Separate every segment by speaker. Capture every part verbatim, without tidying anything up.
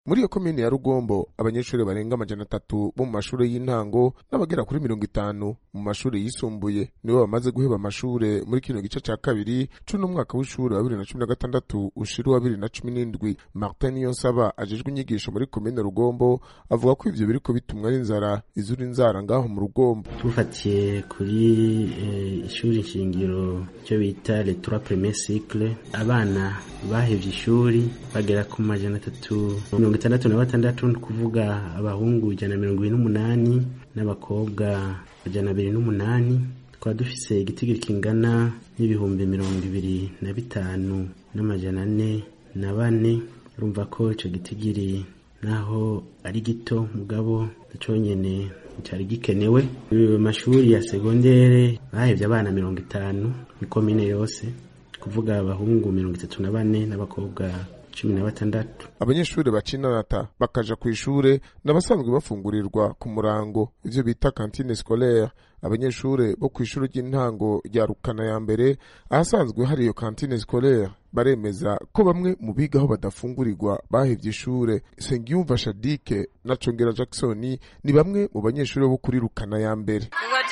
Speaker 1: Muri iyo komine ya Rugombo abanyeshuri barenga amajana atatu bo mu mashure y'intango n'abagera kuri mirongo itanu mu mashure yisumbuye nibo bamaze guheba amashure muri kino gice ca kabiri c'uno mwaka w'ishure wa bibiri na cumi na gatandatu ushira wa bibiri na cumi n'indwi. Martin Niyonsaba ajejwe inyigisho muri komine Rugombo avuga ko ivyo biriko bitumwa n'inzara izura inzara ngaho mu Rugombo.
Speaker 2: Tufatiye kuri eh, ishuri shingiro cyo bita les trois premiers cycles, abana bahevye ishuri bagera ku majana atatu mirongo itandatu na batandatu, kuvuga abahungu ijana na mirongo ine n'umunani n'abakobwa ijana abiri n'umunani. Twaba dufise igitigiri kingana n'ibihumbi mirongo ibiri na bitanu n'amajana ane na bane. Urumva ko ico gitigiri naho ari gito mugabo conyene cyari gikenewe. Mu mashuri ya segondere bahevye abana mirongo itanu mu komine yose, kuvuga abahungu mirongo itatu na bane n'abakobwa cumi na batandatu.
Speaker 1: Abanyeshuri bacinata bakaja ku ishure n'abasanzwe bafungurirwa ku murango, ivyo bita cantine scolaire. Abanyeshure bo ku ishure ry'intango rya Rukana ya mbere ahasanzwe hari iyo cantine scolaire baremeza ko bamwe mu bigaho badafungurirwa bahevye ishure. Sengiyumva Shadike na Congera Jackson ni bamwe mu banyeshure bo kuri Rukana ya mbere.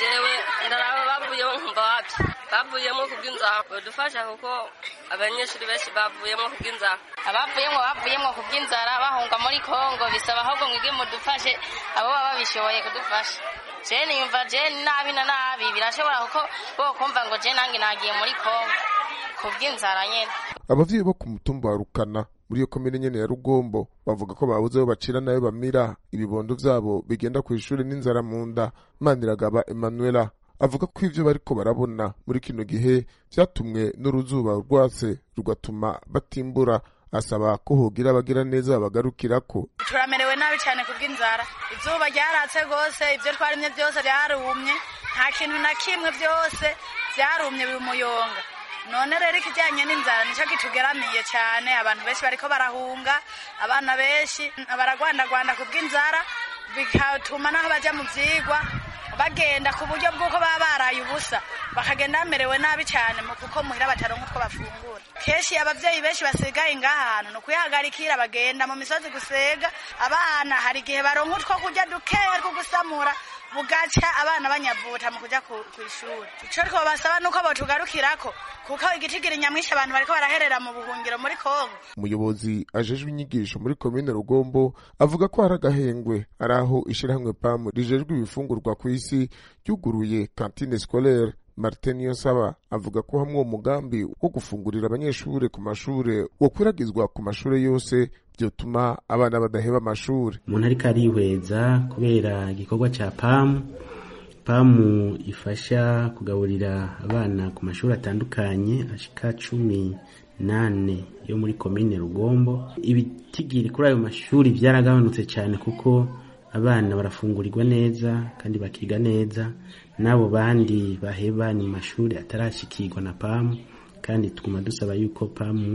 Speaker 3: Bavuyemo kubw'inzara badufasha kuko abanyeshuri benshi bavuyemo kubw'inzara abavuyemo bavuyemo kubw'inzara bahunga muri Kongo, bisaba ahubwo mwige mudufashe abo baba bishoboye kudufasha. Jeni yumva jeni nabi na nabi birashobora kuko bo kumva ngo je nange nagiye muri Kongo kubw'inzara nyene.
Speaker 1: Abavyeyi bo ku mutumba wa Rukana muri iyo komine nyene ya Rugombo bavuga ko babuze aho bacira nayo bamira ibibondo vyabo bigenda ku ishure n'inzara mu nda. Maniragaba Emmanuela avuga ko ivyo bariko barabona muri kino gihe vyatumwe n'uruzuba rwatse rugatuma batimbura. Asaba ko hogira abagira neza bagarukirako.
Speaker 4: Turamerewe nabi cyane kubw'inzara, izuba ryaratse gose, ivyo twarimye byose byarumye, nta kintu na kimwe byose byarumye bimuyonga. None rero ikijyanye n'inzara nico gitugeramiye cyane, abantu benshi bariko barahunga, abana benshi baragwandagwanda kubw'inzara, bigatuma naho baja mu vyigwa bagenda ku buryo bw'uko baba baraye ubusa, bakagenda bamerewe nabi cyane mu kuko muhira bataronka utwo bafungura. Keshi abavyeyi benshi basigaye ngaha hantu no kwihagarikira bagenda mu misozi gusega abana, hari gihe baronka utwo kurya dukeya two gusamura bugaca abana banyavuta mu kuja ku ishuri. Ico riko basaba nuko botugarukirako kuko igitigiri nyamwisha abantu bariko baraherera mu buhungiro muri Kongo.
Speaker 1: Umuyobozi ajejwe inyigisho muri komine Rugombo avuga ko hari agahengwe araho ishirahamwe P A M rijejwe ibifungurwa ku isi ryuguruye cantine scolaire. Martin Niyonsaba avuga ko hamwe umugambi wo gufungurira abanyeshure ku mashure wo kwiragizwa ku mashure yose byotuma abana badaheba amashure.
Speaker 2: Umuntu ariko arihweza kubera igikorwa ca P A M. P A M ifasha kugaburira abana ku mashuri atandukanye ashika cumi nane yo muri komine Rugombo. Ibitigiri kuri ayo mashuri vyaragabanutse cyane kuko abana barafungurirwa neza kandi bakiga neza, nabo bandi baheba ni mashuri atarashikirwa na P A M. Kandi tuguma dusaba yuko P A M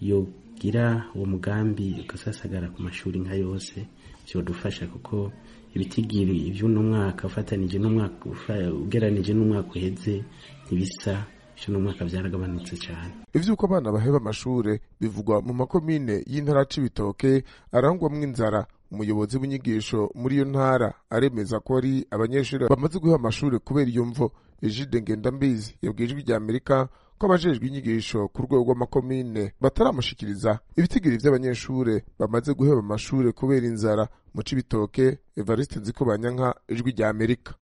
Speaker 2: yogira uwo mugambi ugasasagara ku mashuri nka yose, cyo dufasha kuko ibitigiri ivy'uno mwaka ufatanije n'umwaka ugeranije n'umwaka uheze ntibisa. Cyo mwaka byaragabanutse cyane.
Speaker 1: Ivyuko abana baheba amashure bivugwa mu makomine y'intara Cibitoke arangwamwo inzara. Umuyobozi w'inyigisho muri iyo ntara aremeza ko ari abanyeshuri bamaze guha amashure kubera iyo mvo. Ejide Ngendambizi yabwijwe rya Amerika ko abajejwe inyigisho ku rwego rw'amakomine bataramushikiriza ibitigiri vy'abanyeshure bamaze guheba amashure kubera inzara. Mu Cibitoke, Evariste Nzikobanyanka, ijwi rya Amerika.